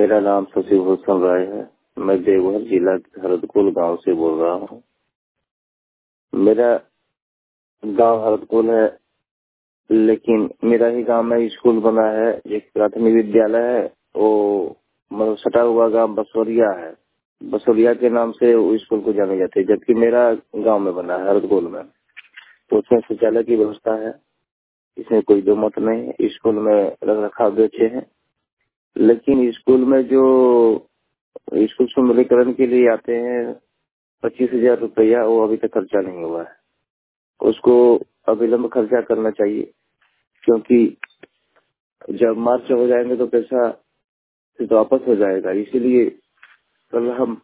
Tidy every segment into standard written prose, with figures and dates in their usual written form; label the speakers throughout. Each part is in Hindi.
Speaker 1: मेरा नाम शशिभूषण राय है। मैं देवघर जिला के हरदकुल गांव से बोल रहा हूँ। मेरा गांव हरदकुल है, लेकिन मेरा ही गांव में स्कूल बना है। एक प्राथमिक विद्यालय है, वो मतलब सटा हुआ गांव बसोरिया है। बसोरिया के नाम से वो स्कूल को जाने जाते हैं, जबकि मेरा गांव में बना है हरदकुल में। तो उसमें शौचालय की व्यवस्था है, इसमें कोई दो मत नहीं। स्कूल में रख रखाव भी अच्छे हैं, लेकिन स्कूल में जो स्कूल सुंदरीकरण के लिए आते हैं 25,000 रुपया, वो अभी तक खर्चा नहीं हुआ है। उसको अविलंब खर्चा करना चाहिए, क्योंकि जब मार्च हो जाएंगे तो पैसा फिर तो वापस हो जाएगा। इसीलिए कल हम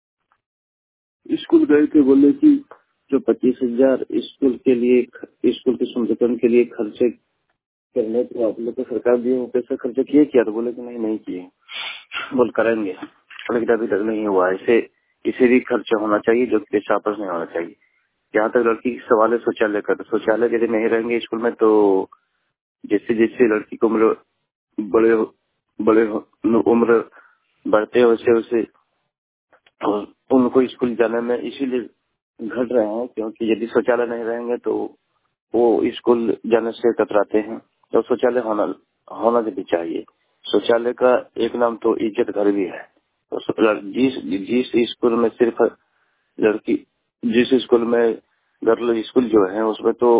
Speaker 1: स्कूल गए थे, बोले कि जो 25,000 स्कूल के लिए, स्कूल के सुंदरीकरण के लिए खर्चे करने को आप लोग को सरकार दिए, वो पैसा खर्चा किए क्या? तो बोले कि नहीं किए। बोल करेंगे, लेकिन अभी तक नहीं हुआ। इसे भी खर्चा होना चाहिए, जो पैसा वापस नहीं होना चाहिए। जहाँ तक लड़की की सवाल है शौचालय का, तो शौचालय यदि नहीं रहेंगे स्कूल में तो जैसे जैसे लड़की को उम्र बड़े बड़े उम्र बढ़ते हैं, वैसे वैसे उनको स्कूल जाने में इसीलिए घट रहे हैं, क्योंकि यदि शौचालय नहीं रहेंगे तो वो स्कूल जाने से कतराते हैं। तो शौचालय होना भी चाहिए। शौचालय का एक नाम तो इज्जत घर भी है। तो जिस स्कूल में सिर्फ लड़की, जिस स्कूल में गर्ल स्कूल जो है उसमें तो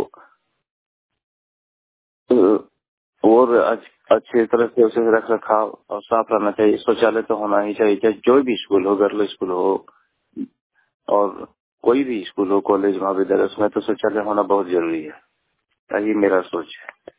Speaker 1: और अच्छे तरह से उसे रख रखाव और साफ रहना चाहिए। शौचालय तो होना ही चाहिए, चाहे जो भी स्कूल हो, गर्ल स्कूल हो और कोई भी स्कूल हो, कॉलेज महाविद्यालय, उसमें तो शौचालय होना बहुत जरूरी है। यही मेरा सोच है।